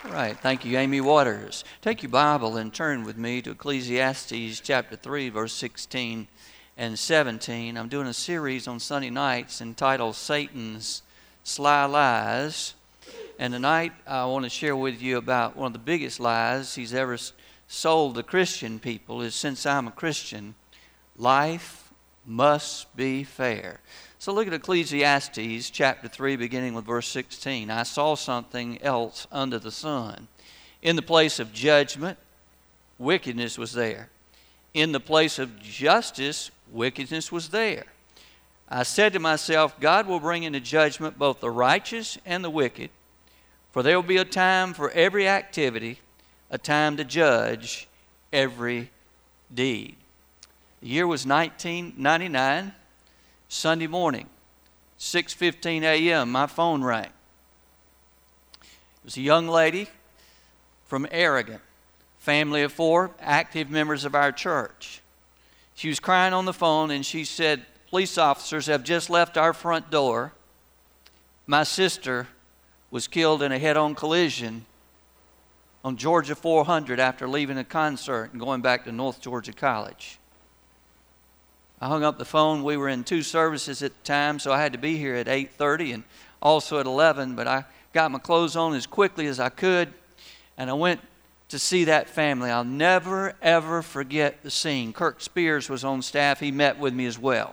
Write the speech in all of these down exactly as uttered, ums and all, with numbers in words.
All right, thank you, Amy Waters. Take your Bible and turn with me to Ecclesiastes chapter three, verse sixteen and seventeen. I'm doing a series on Sunday nights entitled Satan's Sly Lies. And tonight I want to share with you about one of the biggest lies he's ever sold to Christian people is, since I'm a Christian, life must be fair. So look at Ecclesiastes chapter three, beginning with verse sixteen. I saw something else under the sun. In the place of judgment, wickedness was there. In the place of justice, wickedness was there. I said to myself, God will bring into judgment both the righteous and the wicked, for there will be a time for every activity, a time to judge every deed. The year was nineteen ninety-nine. Sunday morning, six fifteen a.m., my phone rang. It was a young lady from Aragon, family of four, active members of our church. She was crying on the phone and she said, police officers have just left our front door. My sister was killed in a head-on collision on Georgia four hundred after leaving a concert and going back to North Georgia College. I hung up the phone. We were in two services at the time, so I had to be here at eight thirty and also at eleven, but I got my clothes on as quickly as I could, and I went to see that family. I'll never, ever forget the scene. Kirk Spears was on staff. He met with me as well.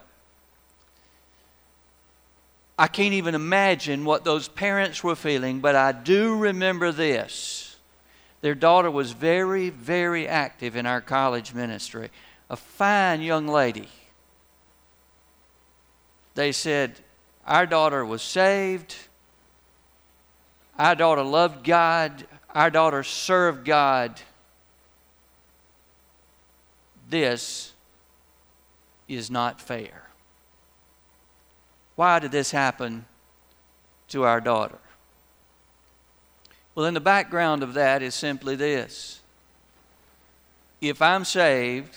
I can't even imagine what those parents were feeling, but I do remember this. Their daughter was very, very active in our college ministry, a fine young lady. They said, our daughter was saved, our daughter loved God, our daughter served God. This is not fair. Why did this happen to our daughter? Well, in the background of that is simply this. If I'm saved,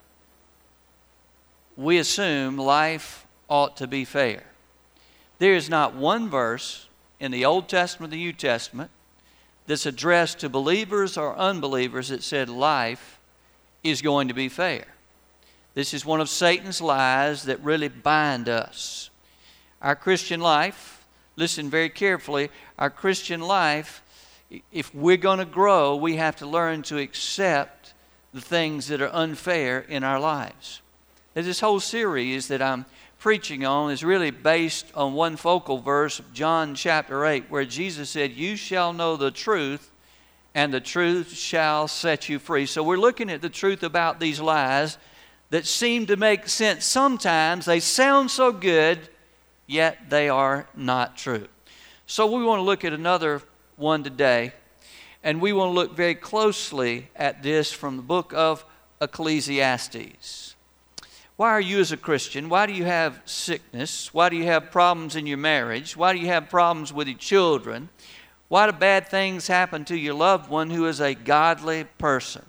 we assume life ought to be fair. There is not one verse in the Old Testament or the New Testament that's addressed to believers or unbelievers that said life is going to be fair. This is one of Satan's lies that really bind us. Our Christian life, listen very carefully, our Christian life, if we're going to grow, we have to learn to accept the things that are unfair in our lives. And this whole series that I'm preaching on is really based on one focal verse of John chapter eight, where Jesus said, you shall know the truth, and the truth shall set you free. So we're looking at the truth about these lies that seem to make sense sometimes. They sound so good, yet they are not true. So we want to look at another one today, and we want to look very closely at this from the book of Ecclesiastes. Why are you as a Christian? Why do you have sickness? Why do you have problems in your marriage? Why do you have problems with your children? Why do bad things happen to your loved one who is a godly person?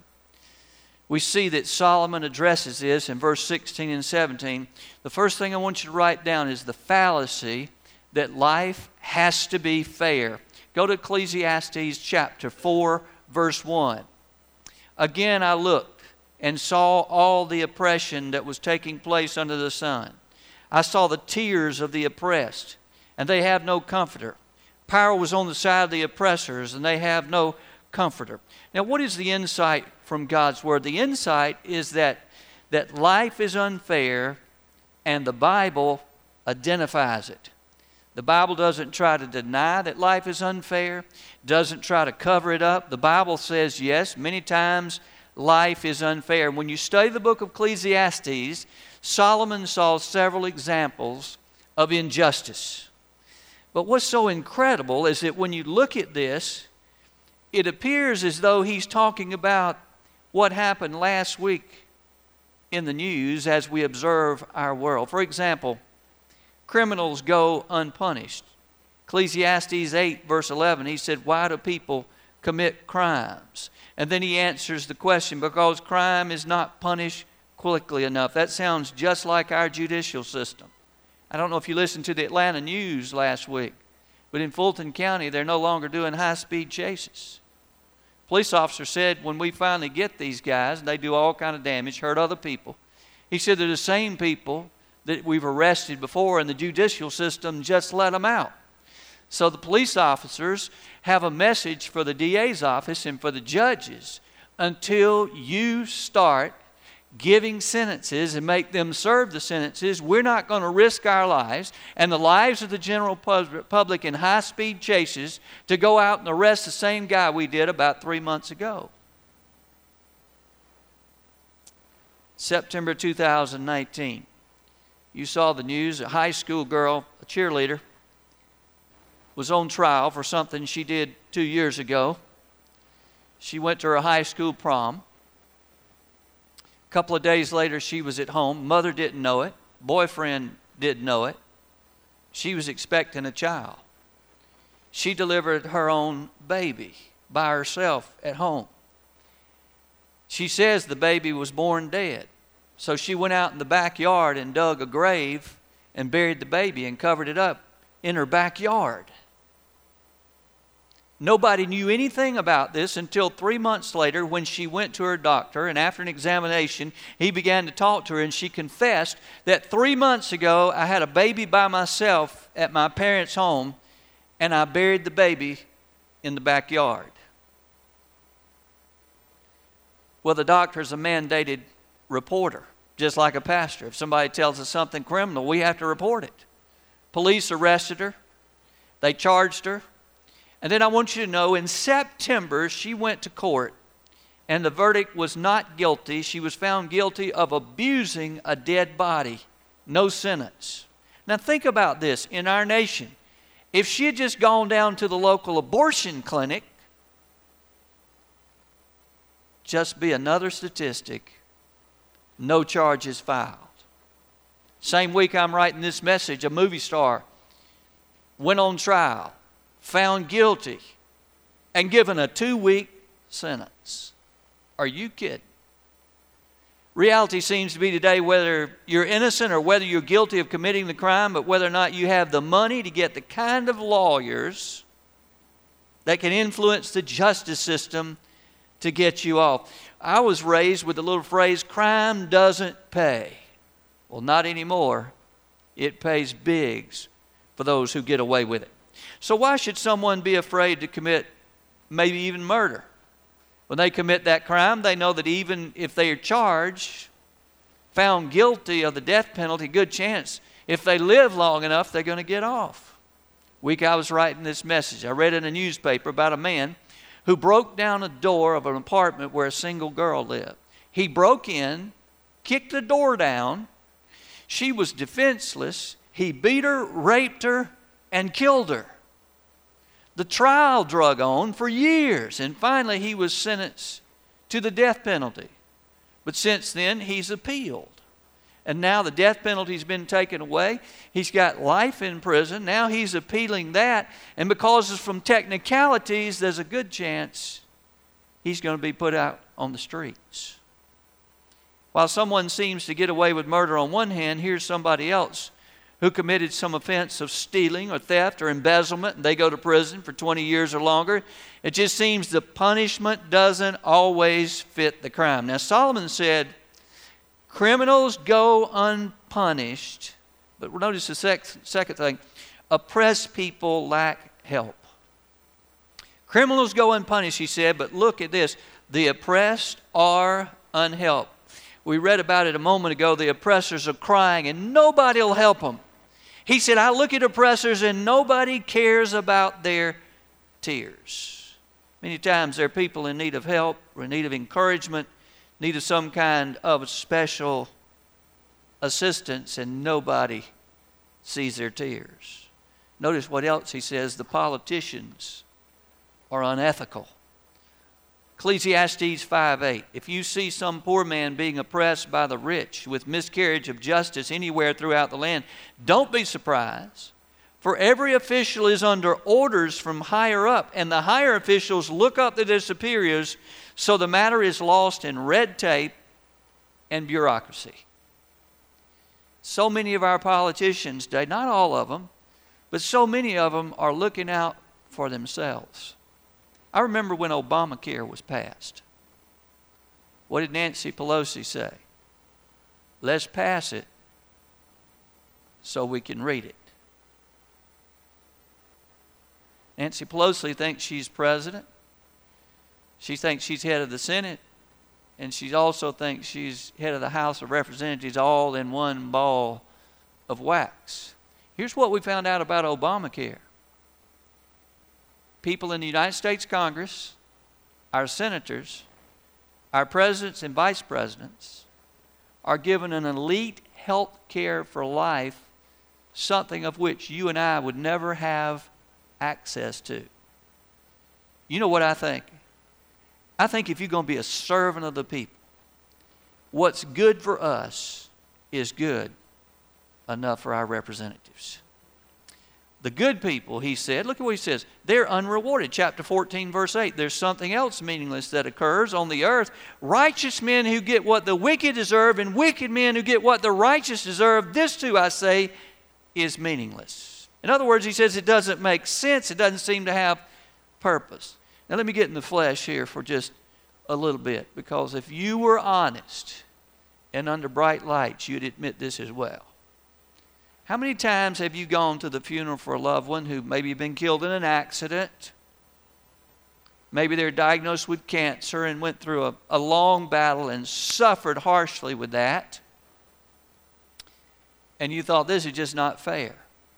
We see that Solomon addresses this in verse sixteen and seventeen. The first thing I want you to write down is the fallacy that life has to be fair. Go to Ecclesiastes chapter four, verse one. Again I looked and saw all the oppression that was taking place under the sun. I saw the tears of the oppressed, and they have no comforter. Power was on the side of the oppressors, and they have no comforter. Now, what is the insight from God's Word? The insight is that, that life is unfair, and the Bible identifies it. The Bible doesn't try to deny that life is unfair, doesn't try to cover it up. The Bible says, yes, many times life is unfair. When you study the book of Ecclesiastes, Solomon saw several examples of injustice. But what's so incredible is that when you look at this, it appears as though he's talking about what happened last week in the news as we observe our world. For example, criminals go unpunished. Ecclesiastes eight, verse eleven, he said, why do people commit crimes? And then he answers the question, because crime is not punished quickly enough. That sounds just like our judicial system. I don't know if you listened to the Atlanta news last week, but in Fulton County, they're no longer doing high-speed chases. Police officer said, when we finally get these guys, and they do all kind of damage, hurt other people, he said they're the same people that we've arrested before, and the judicial system just let them out. So the police officers have a message for the D A's office and for the judges. Until you start giving sentences and make them serve the sentences, we're not going to risk our lives and the lives of the general public in high-speed chases to go out and arrest the same guy we did about three months ago. September two thousand nineteen. You saw the news. A high school girl, a cheerleader, was on trial for something she did two years ago. She went to her high school prom. A couple of days later, she was at home. Mother didn't know it. Boyfriend didn't know it. She was expecting a child. She delivered her own baby by herself at home. She says the baby was born dead. So she went out in the backyard and dug a grave and buried the baby and covered it up in her backyard. Nobody knew anything about this until three months later when she went to her doctor, and after an examination, he began to talk to her, and she confessed that three months ago I had a baby by myself at my parents' home, and I buried the baby in the backyard. Well, the doctor's a mandated reporter, just like a pastor. If somebody tells us something criminal, we have to report it. Police arrested her. They charged her. And then I want you to know, in September, she went to court, and the verdict was not guilty. She was found guilty of abusing a dead body. No sentence. Now think about this. In our nation, if she had just gone down to the local abortion clinic, just be another statistic, no charges filed. Same week I'm writing this message, a movie star went on trial, found guilty, and given a two-week sentence. Are you kidding? Reality seems to be today, whether you're innocent or whether you're guilty of committing the crime, but whether or not you have the money to get the kind of lawyers that can influence the justice system to get you off. I was raised with the little phrase, crime doesn't pay. Well, not anymore. It pays bigs for those who get away with it. So why should someone be afraid to commit maybe even murder? When they commit that crime, they know that even if they are charged, found guilty of the death penalty, good chance if they live long enough, they're going to get off. Week I was writing this message, I read in a newspaper about a man who broke down a door of an apartment where a single girl lived. He broke in, kicked the door down. She was defenseless. He beat her, raped her, and killed her. The trial drug on for years, and finally he was sentenced to the death penalty. But since then, he's appealed. And now the death penalty's been taken away. He's got life in prison. Now he's appealing that. And because it's from technicalities, there's a good chance he's going to be put out on the streets. While someone seems to get away with murder on one hand, here's somebody else who committed some offense of stealing or theft or embezzlement, and they go to prison for twenty years or longer. It just seems the punishment doesn't always fit the crime. Now, Solomon said, criminals go unpunished, but notice the sec- second thing, oppressed people lack help. Criminals go unpunished, he said, but look at this, the oppressed are unhelped. We read about it a moment ago, the oppressors are crying and nobody will help them. He said, I look at oppressors and nobody cares about their tears. Many times there are people in need of help or in need of encouragement, need of some kind of special assistance, and nobody sees their tears. Notice what else he says, the politicians are unethical. Ecclesiastes five eight, if you see some poor man being oppressed by the rich with miscarriage of justice anywhere throughout the land, don't be surprised. For every official is under orders from higher up, and the higher officials look up to their superiors, so the matter is lost in red tape and bureaucracy. So many of our politicians today, not all of them, but so many of them are looking out for themselves. I remember when Obamacare was passed. What did Nancy Pelosi say? Let's pass it so we can read it. Nancy Pelosi thinks she's president. She thinks she's head of the Senate. And she also thinks she's head of the House of Representatives, all in one ball of wax. Here's what we found out about Obamacare. People in the United States Congress, our senators, our presidents and vice presidents are given an elite health care for life, something of which you and I would never have access to. You know what I think? I think if you're going to be a servant of the people, what's good for us is good enough for our representatives. The good people, he said, look at what he says, they're unrewarded. Chapter fourteen, verse eight, there's something else meaningless that occurs on the earth. Righteous men who get what the wicked deserve, and wicked men who get what the righteous deserve, this too, I say, is meaningless. In other words, he says it doesn't make sense. It doesn't seem to have purpose. Now let me get in the flesh here for just a little bit, because if you were honest and under bright lights, you'd admit this as well. How many times have you gone to the funeral for a loved one who maybe been killed in an accident? Maybe they're diagnosed with cancer and went through a, a long battle and suffered harshly with that. And you thought, this is just not fair.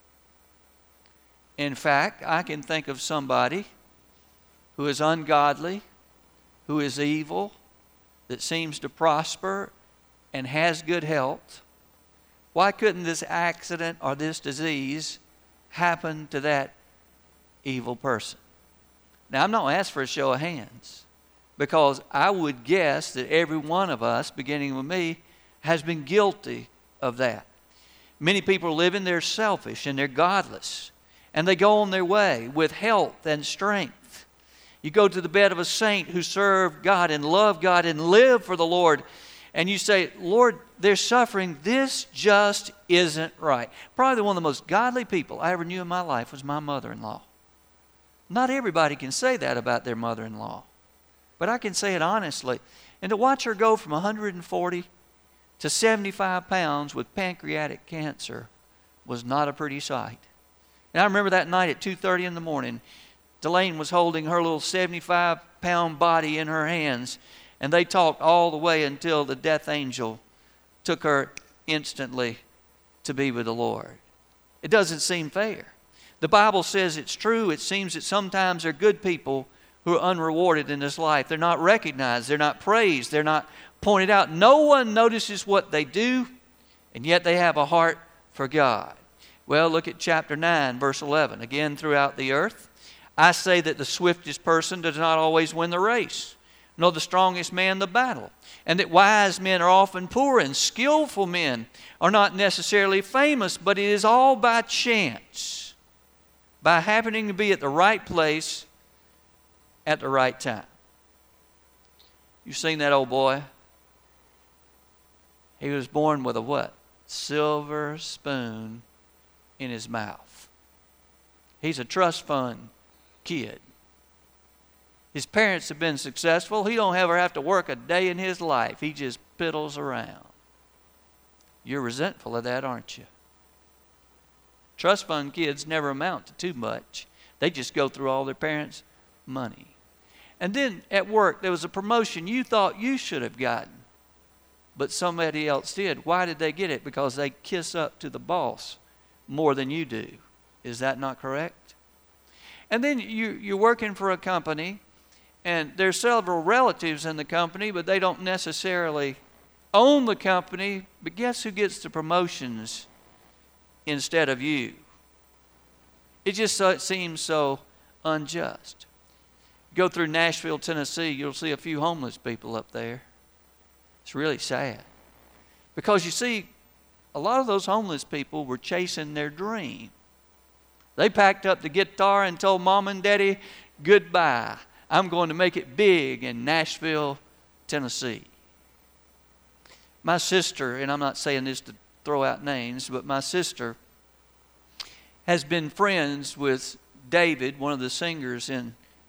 In fact, I can think of somebody who is ungodly, who is evil, that seems to prosper and has good health. Why couldn't this accident or this disease happen to that evil person? Now, I'm not going to ask for a show of hands, because I would guess that every one of us, beginning with me, has been guilty of that. Many people are living, they're selfish and they're godless, and they go on their way with health and strength. You go to the bed of a saint who served God and loved God and lived for the Lord, and you say, Lord, they're suffering. This just isn't right. Probably one of the most godly people I ever knew in my life was my mother-in-law. Not everybody can say that about their mother-in-law, but I can say it honestly. And to watch her go from one hundred forty to seventy-five pounds with pancreatic cancer was not a pretty sight. And I remember that night at two thirty in the morning, Delane was holding her little seventy-five pound body in her hands, and they talked all the way until the death angel took her instantly to be with the Lord. It doesn't seem fair. The Bible says it's true. It seems that sometimes there are good people who are unrewarded in this life. They're not recognized. They're not praised. They're not pointed out. No one notices what they do, and yet they have a heart for God. Well, look at chapter nine, verse eleven. Again, throughout the earth, I say that the swiftest person does not always win the race, nor the strongest man the battle, and that wise men are often poor, and skillful men are not necessarily famous, but it is all by chance, by happening to be at the right place at the right time. You've seen that old boy? He was born with a what? Silver spoon in his mouth. He's a trust fund kid. His parents have been successful. He don't ever have to work a day in his life. He just piddles around. You're resentful of that, aren't you? Trust fund kids never amount to too much. They just go through all their parents' money. And then at work, there was a promotion you thought you should have gotten, but somebody else did. Why did they get it? Because they kiss up to the boss more than you do. Is that not correct? And then you, you're working for a company, and there's several relatives in the company, but they don't necessarily own the company. But guess who gets the promotions instead of you? It just so, it seems so unjust. Go through Nashville, Tennessee, you'll see a few homeless people up there. It's really sad. Because you see, a lot of those homeless people were chasing their dream. They packed up the guitar and told mom and daddy, goodbye. I'm going to make it big in Nashville, Tennessee. My sister, and I'm not saying this to throw out names, but my sister has been friends with David, one of the singers in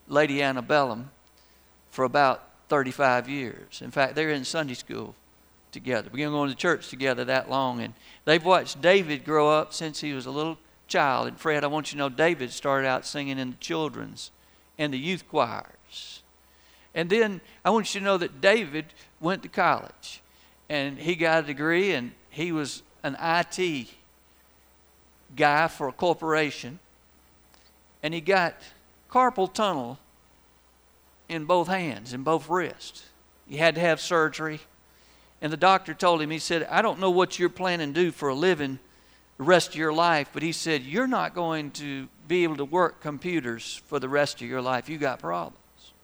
Lady Antebellum for about thirty-five years. In fact, they're in Sunday school together. We've been going to church together that long. And they've watched David grow up since he was a little child. And Fred, I want you to know David started out singing in the children's and the youth choirs. And then I want you to know that David went to college. And he got a degree, and he was an I T guy for a corporation. And he got carpal tunnel in both hands, in both wrists. He had to have surgery. And the doctor told him, he said, I don't know what you're planning to do for a living the rest of your life, but he said, you're not going to be able to work computers for the rest of your life. You got problems.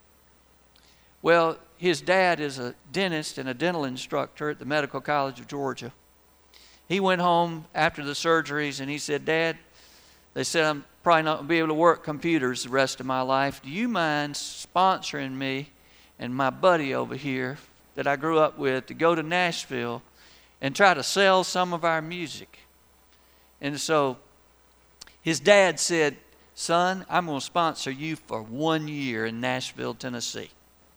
Well, his dad is a dentist and a dental instructor at the Medical College of Georgia. He went home after the surgeries and he said, Dad, they said, I'm probably not going to be able to work computers the rest of my life. Do you mind sponsoring me and my buddy over here that I grew up with to go to Nashville and try to sell some of our music? And so his dad said, son, I'm going to sponsor you for one year in Nashville, Tennessee.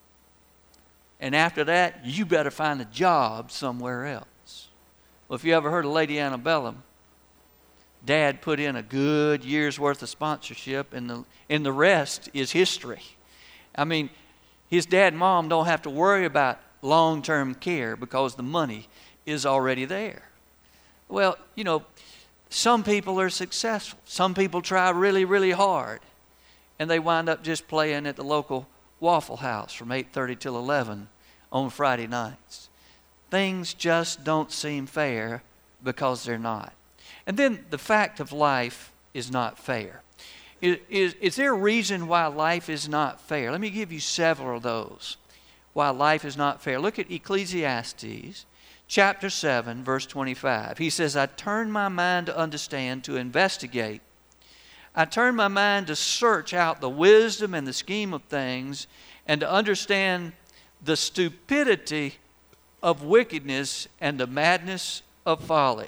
And after that, you better find a job somewhere else. Well, if you ever heard of Lady Antebellum, Dad put in a good year's worth of sponsorship, and the, and the rest is history. I mean, his dad and mom don't have to worry about long-term care because the money is already there. Well, you know, some people are successful. Some people try really, really hard, and they wind up just playing at the local Waffle House from eight thirty till eleven on Friday nights. Things just don't seem fair because they're not. And then the fact of life is not fair. Is, is, is there a reason why life is not fair? Let me give you several of those why life is not fair. Look at Ecclesiastes chapter seven, verse twenty-five. He says, I turn my mind to understand, to investigate. I turn my mind to search out the wisdom and the scheme of things and to understand the stupidity of wickedness and the madness of folly.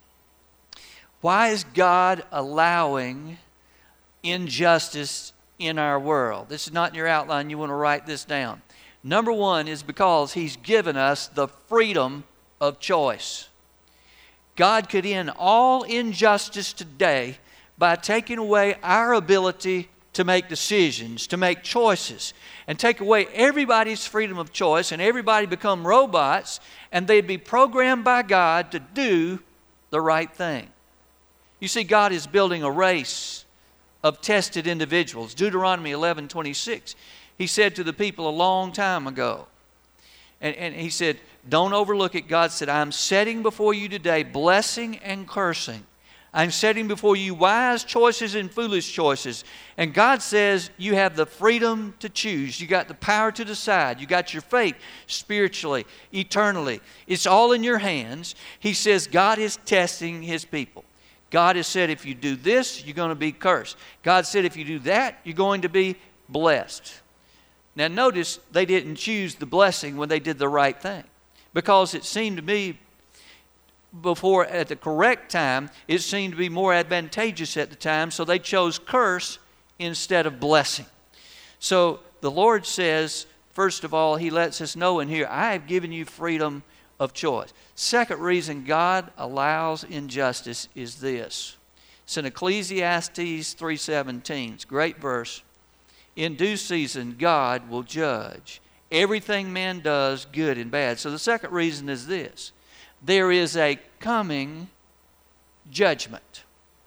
Why is God allowing injustice in our world? This is not in your outline. You want to write this down. Number one is because He's given us the freedom of choice. God could end all injustice today by taking away our ability to make decisions, to make choices, and take away everybody's freedom of choice, and everybody become robots, and they'd be programmed by God to do the right thing. You see, God is building a race of tested individuals. Deuteronomy eleven twenty-six, He said to the people a long time ago, and, and He said, don't overlook it. God said, I'm setting before you today blessing and cursing. I'm setting before you wise choices and foolish choices. And God says you have the freedom to choose. You got the power to decide. You got your faith spiritually, eternally. It's all in your hands. He says God is testing His people. God has said if you do this, you're going to be cursed. God said if you do that, you're going to be blessed. Now notice they didn't choose the blessing when they did the right thing, because it seemed to me before at the correct time, it seemed to be more advantageous at the time, so they chose curse instead of blessing. So the Lord says, first of all, He lets us know in here, I have given you freedom of choice. Second reason God allows injustice is this. It's in Ecclesiastes three seventeen. It's a great verse. In due season, God will judge everything man does, good and bad. So the second reason is this. There is a coming judgment.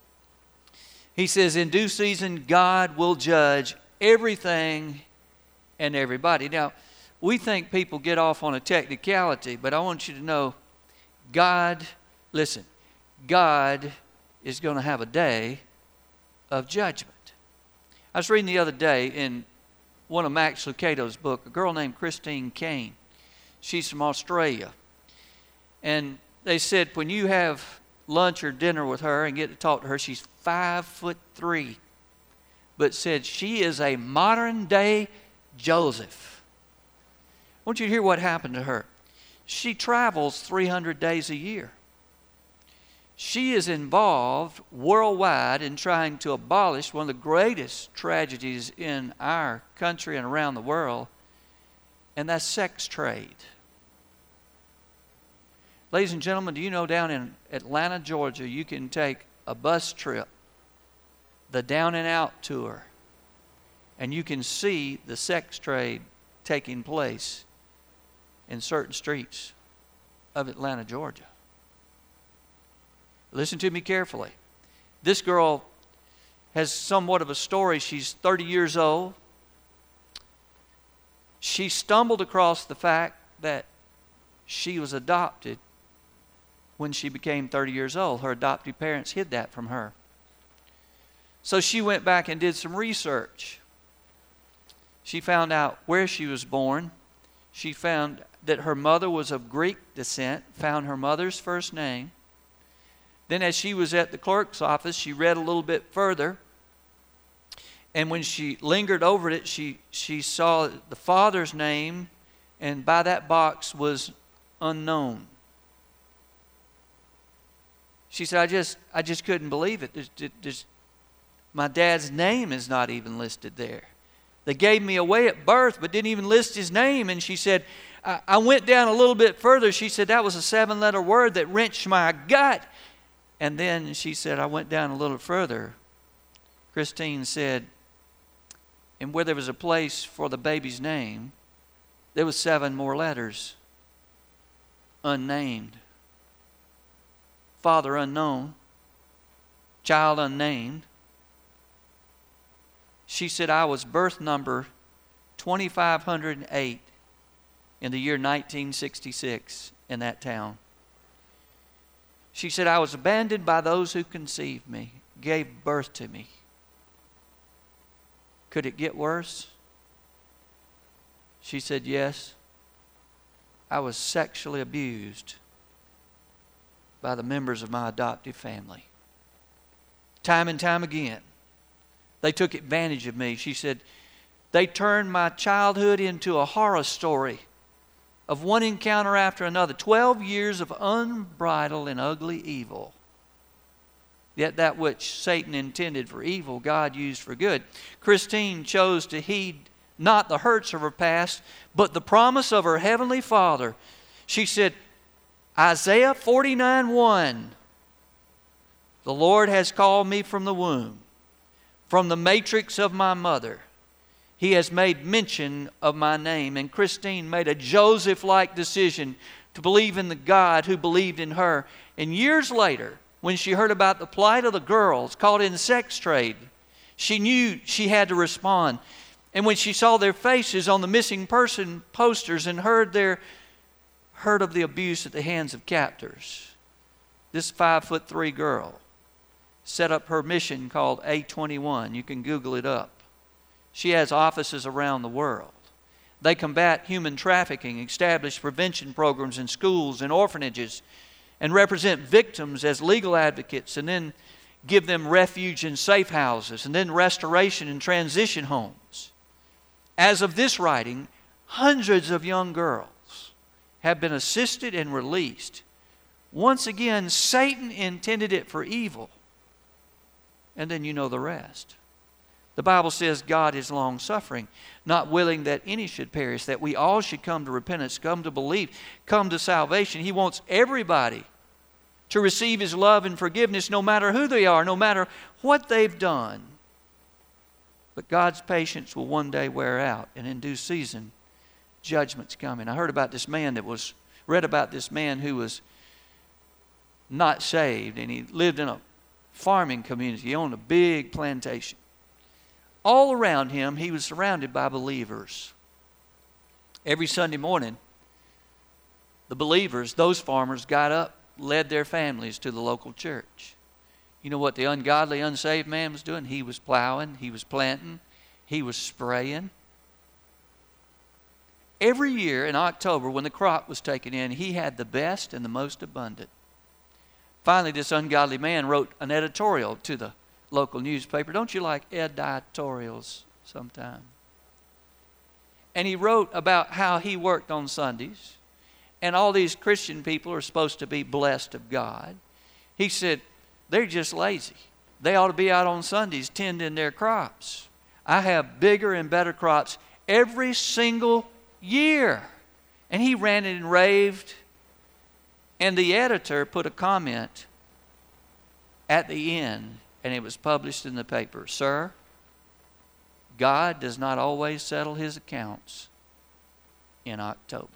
He says, in due season, God will judge everything and everybody. Now, we think people get off on a technicality, but I want you to know, God, listen, God is going to have a day of judgment. I was reading the other day in one of Max Lucado's book, a girl named Christine Kane. She's from Australia. And they said when you have lunch or dinner with her and get to talk to her, she's five foot three. But said she is a modern day Joseph. I want you to hear what happened to her. She travels three hundred days a year. She is involved worldwide in trying to abolish one of the greatest tragedies in our country and around the world, and that's sex trade. Ladies and gentlemen, do you know down in Atlanta, Georgia, you can take a bus trip, the Down and Out tour, and you can see the sex trade taking place in certain streets of Atlanta, Georgia. Listen to me carefully. This girl has somewhat of a story. She's thirty years old. She stumbled across the fact that she was adopted when she became thirty years old. Her adoptive parents hid that from her. So she went back and did some research. She found out where she was born. She found that her mother was of Greek descent, found her mother's first name. Then as she was at the clerk's office, she read a little bit further. And when she lingered over it, she, she saw the father's name, and by that box was unknown. She said, I just I just couldn't believe it. There's, there's, my dad's name is not even listed there. They gave me away at birth, but didn't even list his name. And she said, I, I went down a little bit further. She said, that was a seven-letter word that wrenched my gut. And then she said, I went down a little further. Christine said, and where there was a place for the baby's name, there was seven more letters, unnamed. Father unknown, child unnamed. She said, I was birth number twenty-five oh eight in the year nineteen sixty-six in that town. She said, I was abandoned by those who conceived me, gave birth to me. Could it get worse? She said, yes. I was sexually abused by the members of my adoptive family. Time and time again, they took advantage of me. She said, they turned my childhood into a horror story of one encounter after another. Twelve years of unbridled and ugly evil. Yet that which Satan intended for evil, God used for good. Christine chose to heed not the hurts of her past, but the promise of her heavenly Father. She said, Isaiah forty-nine one, the Lord has called me from the womb, from the matrix of my mother. He has made mention of my name. And Christine made a Joseph-like decision to believe in the God who believed in her. And years later, when she heard about the plight of the girls caught in sex trade, she knew she had to respond. And when she saw their faces on the missing person posters and heard their heard of the abuse at the hands of captors, this five foot three girl set up her mission called A twenty-one. You can Google it up. She has offices around the world. They combat human trafficking, establish prevention programs in schools and orphanages, and represent victims as legal advocates, and then give them refuge in safe houses, and then restoration and transition homes. As of this writing, hundreds of young girls have been assisted and released. Once again, Satan intended it for evil. And then you know the rest. The Bible says God is long-suffering, not willing that any should perish, that we all should come to repentance, come to believe, come to salvation. He wants everybody to receive His love and forgiveness, no matter who they are, no matter what they've done. But God's patience will one day wear out, and in due season, judgment's coming. I heard about this man that was, read about this man who was not saved, and he lived in a farming community. He owned a big plantation. All around him, he was surrounded by believers. Every Sunday morning, the believers, those farmers, got up, led their families to the local church. You know what the ungodly, unsaved man was doing? He was plowing, he was planting, he was spraying. Every year in October, when the crop was taken in, he had the best and the most abundant. Finally, this ungodly man wrote an editorial to the local newspaper. Don't you like editorials sometime? And he wrote about how he worked on Sundays, and all these Christian people are supposed to be blessed of God. He said, they're just lazy. They ought to be out on Sundays tending their crops. I have bigger and better crops every single year. And he ranted and raved. And the editor put a comment at the end, and it was published in the paper. Sir, God does not always settle his accounts in October.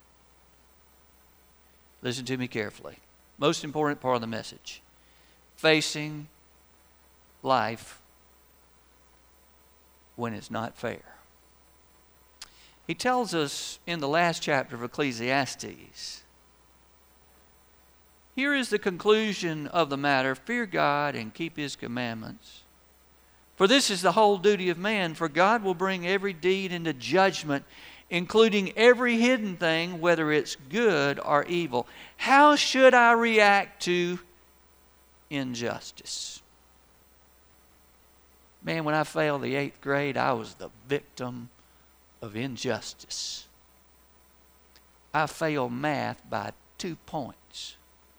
Listen to me carefully. Most important part of the message. Facing life when it's not fair. He tells us in the last chapter of Ecclesiastes, here is the conclusion of the matter. Fear God and keep his commandments. For this is the whole duty of man. For God will bring every deed into judgment, including every hidden thing, whether it's good or evil. How should I react to injustice? Man, when I failed the eighth grade, I was the victim of injustice. I failed math by two points.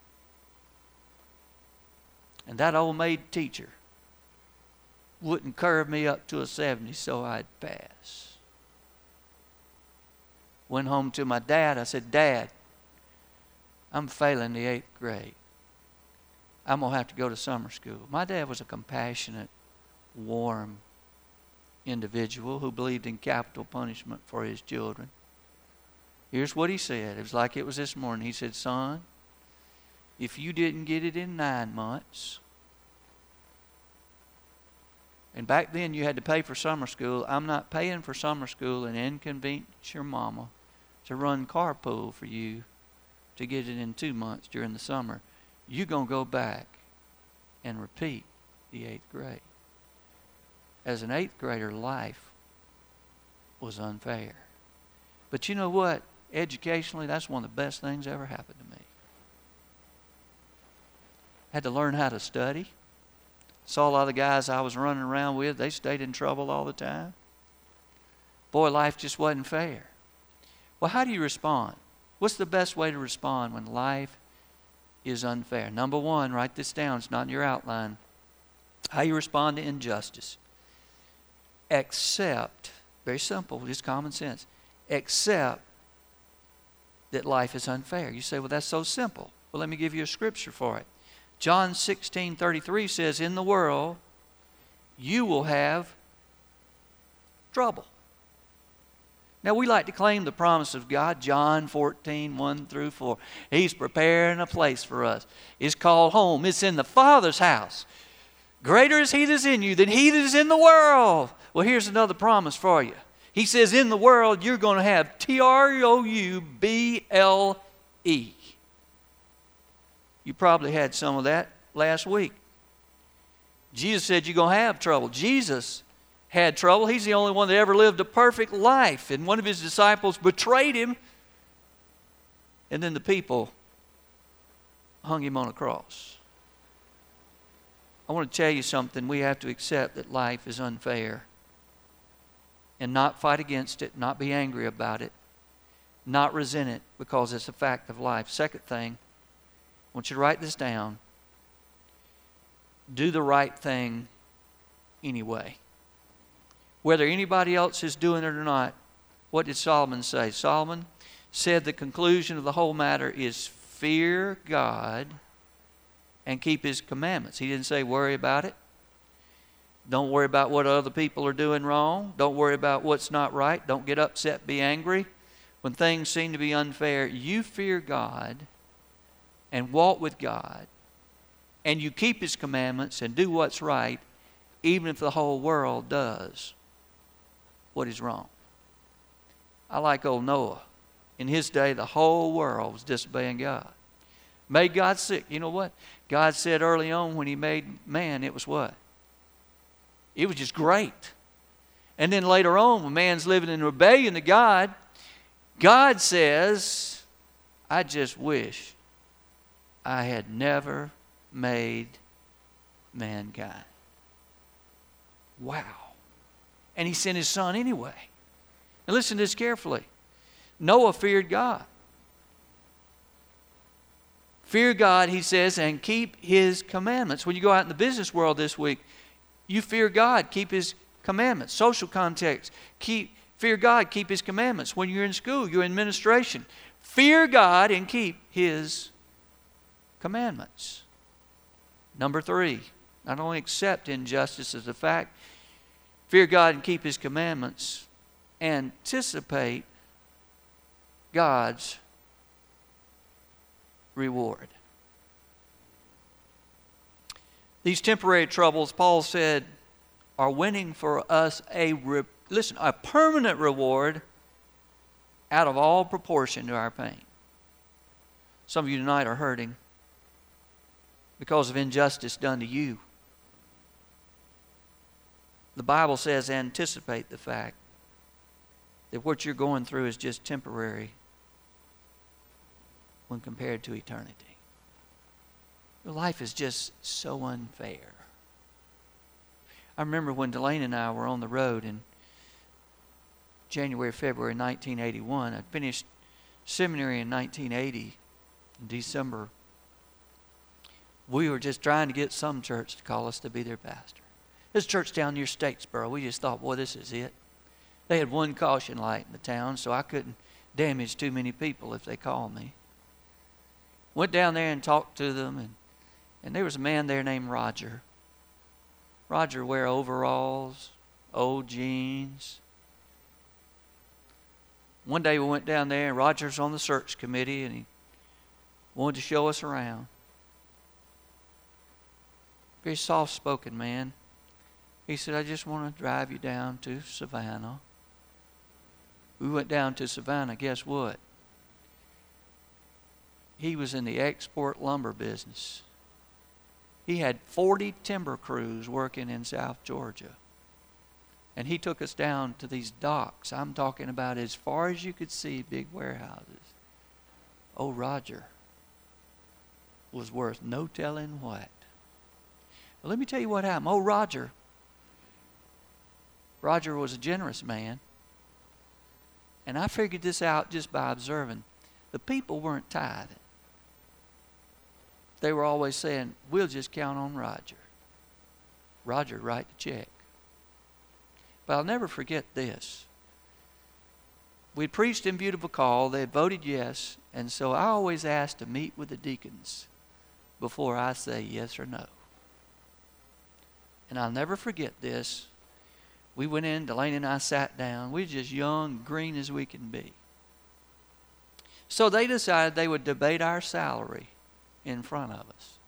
And that old maid teacher wouldn't curve me up to a seventy so I'd pass. Went home to my dad. I said, Dad, I'm failing the eighth grade. I'm going to have to go to summer school. My dad was a compassionate, warm individual who believed in capital punishment for his children. Here's what he said. It was like it was this morning. He said, son, if you didn't get it in nine months, and back then you had to pay for summer school, I'm not paying for summer school and inconvenience your mama to run carpool for you to get it in two months during the summer. You're going to go back and repeat the eighth grade. As an eighth grader, life was unfair. But you know what? Educationally, that's one of the best things that ever happened to me. Had to learn how to study. Saw a lot of the guys I was running around with, they stayed in trouble all the time. Boy, life just wasn't fair. Well, how do you respond? What's the best way to respond when life is unfair? Number one, write this down. It's not in your outline. How you respond to injustice. Accept, very simple, just common sense. Accept that life is unfair. You say, well, that's so simple. Well, let me give you a scripture for it. John sixteen thirty-three says, in the world, you will have trouble. Now, we like to claim the promise of God, John fourteen, one through four. He's preparing a place for us. It's called home. It's in the Father's house. Greater is he that is in you than he that is in the world. Well, here's another promise for you. He says, in the world, you're going to have T R O U B L E. You probably had some of that last week. Jesus said you're going to have trouble. Jesus had trouble. He's the only one that ever lived a perfect life. And one of his disciples betrayed him. And then the people hung him on a cross. I want to tell you something. We have to accept that life is unfair. And not fight against it. Not be angry about it. Not resent it because it's a fact of life. Second thing. I want you to write this down. Do the right thing anyway. Whether anybody else is doing it or not, what did Solomon say? Solomon said the conclusion of the whole matter is fear God and keep his commandments. He didn't say worry about it. Don't worry about what other people are doing wrong. Don't worry about what's not right. Don't get upset, be angry. When things seem to be unfair, you fear God and walk with God, and you keep his commandments and do what's right, even if the whole world does what is wrong. I like old Noah. In his day, the whole world was disobeying God. Made God sick. You know what? God said early on when he made man, it was what? It was just great. And then later on, when man's living in rebellion to God, God says, I just wish I had never made mankind. Wow. And he sent his son anyway. And listen to this carefully. Noah feared God. Fear God, he says, and keep his commandments. When you go out in the business world this week, you fear God, keep his commandments. Social context, keep fear God, keep his commandments. When you're in school, you're in administration, fear God and keep his commandments. Number three, not only accept injustice as a fact, fear God and keep his commandments, anticipate God's reward. These temporary troubles, Paul said, are winning for us a re- listen, a permanent reward out of all proportion to our pain. Some of you tonight are hurting because of injustice done to you. The Bible says anticipate the fact that what you're going through is just temporary when compared to eternity. Your life is just so unfair. I remember when Delane and I were on the road in January, February nineteen eighty-one. I finished seminary in nineteen eighty, in December. We were just trying to get some church to call us to be their pastor. There's a church down near Statesboro. We just thought, boy, this is it. They had one caution light in the town, so I couldn't damage too many people if they called me. Went down there and talked to them, and, and there was a man there named Roger. Roger would wear overalls, old jeans. One day we went down there, and Roger's on the search committee, and he wanted to show us around. Very soft-spoken man. He said, I just want to drive you down to Savannah. We went down to Savannah. Guess what? He was in the export lumber business. He had forty timber crews working in South Georgia. And he took us down to these docks. I'm talking about as far as you could see, big warehouses. Oh, Roger was worth no telling what. Well, let me tell you what happened. Oh, Roger. Roger was a generous man. And I figured this out just by observing. The people weren't tithing. They were always saying, we'll just count on Roger. Roger, write the check. But I'll never forget this. We'd preached in Beautiful Call. They had voted yes. And so I always asked to meet with the deacons before I say yes or no. And I'll never forget this. We went in, Delaney and I sat down. We were just young, green as we can be. So they decided they would debate our salary in front of us.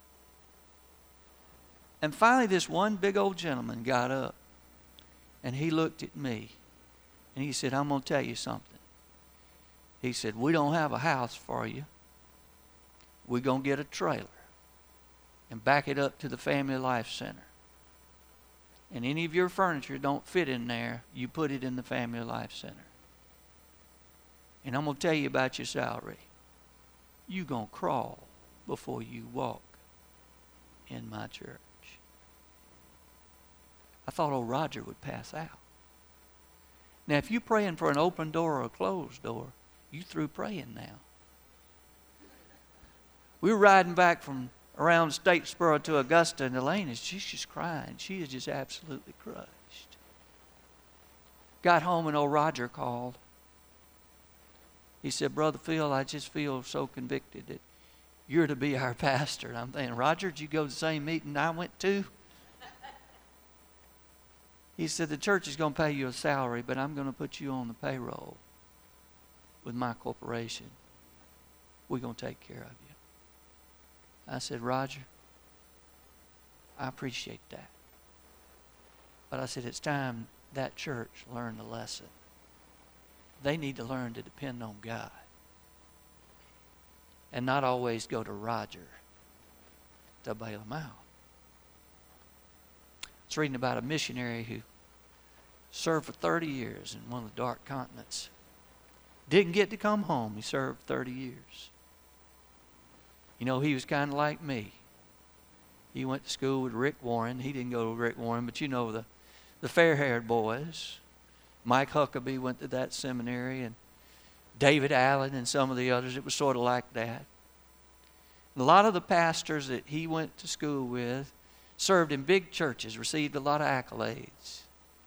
And finally this one big old gentleman got up and he looked at me and he said, I'm going to tell you something. He said, we don't have a house for you. We're going to get a trailer and back it up to the Family Life Center. And any of your furniture don't fit in there, you put it in the Family Life Center. And I'm going to tell you about your salary. You're going to crawl before you walk in my church. I thought old Roger would pass out. Now, if you're praying for an open door or a closed door, you through praying now. We were riding back from around Statesboro to Augusta, and Elaine is she's just crying. She is just absolutely crushed. Got home and old Roger called. He said, Brother Phil, I just feel so convicted that you're to be our pastor. And I'm thinking, Roger, did you go to the same meeting I went to? He said, the church is going to pay you a salary, but I'm going to put you on the payroll with my corporation. We're going to take care of you. I said, Roger, I appreciate that. But I said, it's time that church learned a lesson. They need to learn to depend on God and not always go to Roger to bail them out. I was reading about a missionary who served for thirty years in one of the dark continents. Didn't get to come home. He served thirty years. You know, he was kind of like me. He went to school with Rick Warren. He didn't go to Rick Warren, but you know the, the fair-haired boys. Mike Huckabee went to that seminary, and David Allen and some of the others. It was sort of like that. A lot of the pastors that he went to school with served in big churches, received a lot of accolades.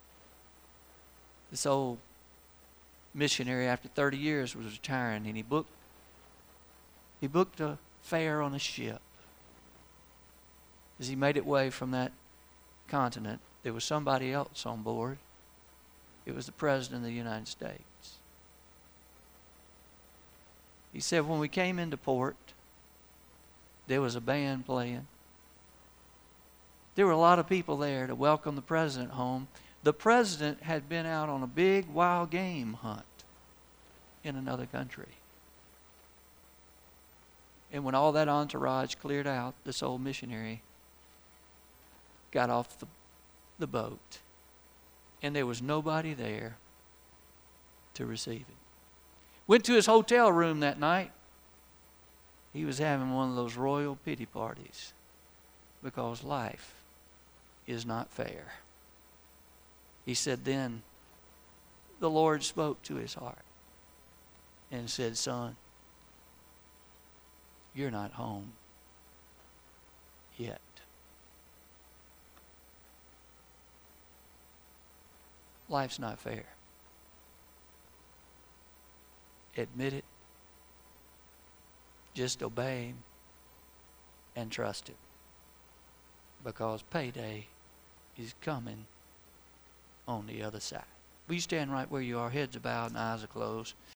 This old missionary, after thirty years, was retiring, and he booked he booked a fare on a ship. As he made it way from that continent, there was somebody else on board. It was the President of the United States. He said, when we came into port, there was a band playing. There were a lot of people there to welcome the President home. The President had been out on a big wild game hunt in another country. And when all that entourage cleared out, this old missionary got off the, the boat. And there was nobody there to receive him. Went to his hotel room that night. He was having one of those royal pity parties because life is not fair. He said then the Lord spoke to his heart and said, son, you're not home yet. Life's not fair. Admit it. Just obey him and trust him. Because payday is coming on the other side. Will you stand right where you are, heads are bowed and eyes are closed?